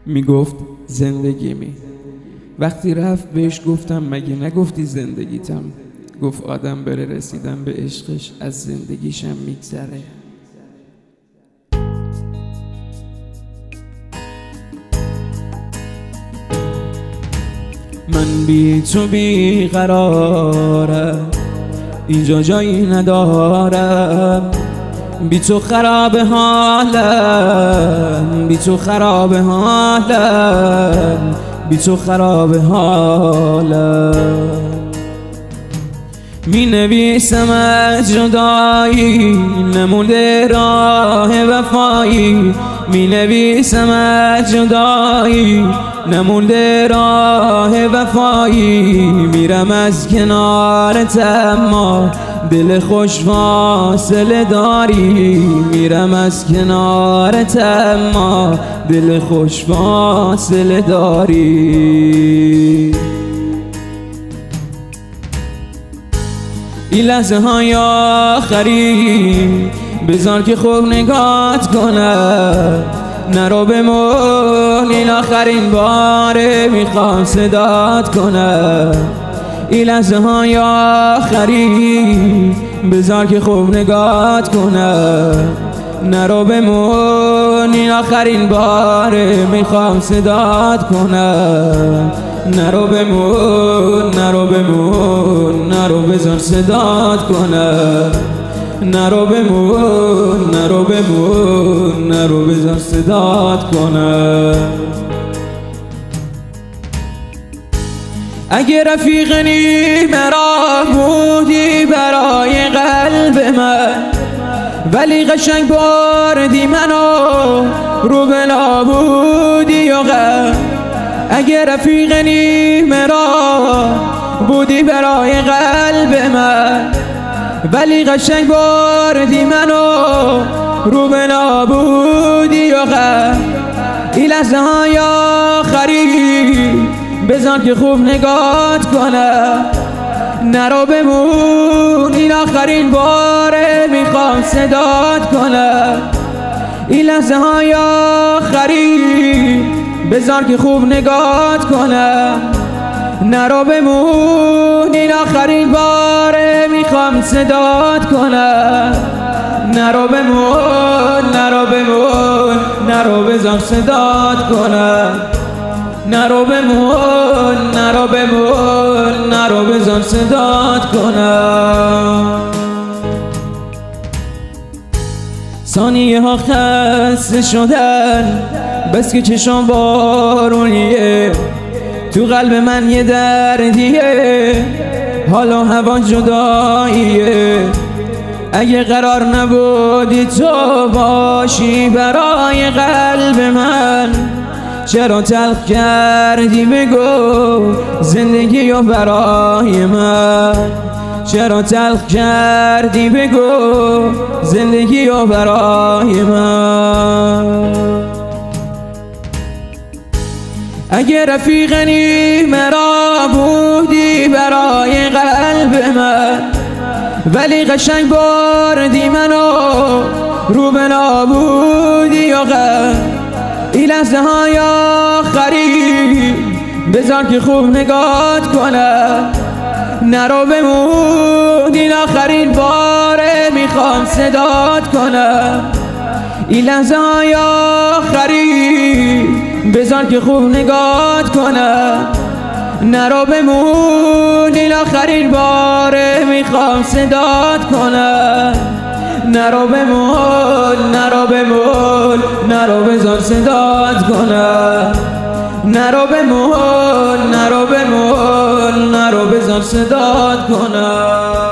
میگفت زندگیمی. وقتی رفت بهش گفتم مگه نگفتی زندگیتم؟ گفت آدم بره رسیدن به عشقش از زندگیشم میگذره. من بی تو بی قرارم، اینجا جایی ندارم، بی تو خراب حالم، بی تو خراب حالم، بی تو خراب حالم. می نویسم از جدایی نمونده راه وفایی، می نویسم از جدایی نمونده راه وفایی. میرم از کنارت اما دل خوش فاصله داری، میرم از کنارت اما دل خوش فاصله داری. این لحظه های آخری بذار که خوب نگات کنم، نرو بمون این آخرین باره میخوام صدات کنم. این لحظه های آخری بذار که خوب نگات کنم، نرو بمون این آخرین باره میخوام صدات کنم. نرو بمون، نرو بمون، نرو بذار صدات کنم. نرو بمون، نرو بمون، نرو بذار صدات کنم. اگه رفیق نیمه راه بودی برای قلب من، ولی قشنگ بردی منو رو به نابودی و غم. اگه رفیق نیمه راه بودی برای قلب من، ولی قشنگ بردی منو رو به نابودی و غم. این لحظه های آخری بذار که خوب نگات کنم، نرو بمون این آخرین باره میخوام صدات کنم. این لحظه های آخری بذار که خوب نگات کنم، نرو بمون این آخرین باره میخوام صدات کنم. نرو بمون، نرو بمون، نرو بذار صدات کنم. نرو بمون، نرو بمون، نرو بذار صدات کنم. ثانیه ها خسته شدن بس که چشم بارونیه، تو قلب من یه دردیه، حال و هوا جداییه. اگه قرار نبودی تو باشی برای قلب من، چرا تلخ کردی بگو زندگی رو برای من؟ چرا تلخ کردی بگو زندگی رو برای من؟ اگه رفیق نیمه راه بودی برای قلب من، ولی قشنگ بردی منو رو به نابودی و غم. این لحظه های آخری بذار که خوب نگات کنم، نرو بمون این آخرین باره میخوام صدات کنم. این لحظه های آخری بذار که خوب نگات کنم، نرو بمون این آخرین باره میخوام صدات کنم. نرو بمون، نرو بمون، نرو بذار صدات کنم. نرو بمون، نرو بمون، نرو بذار صدات کنم.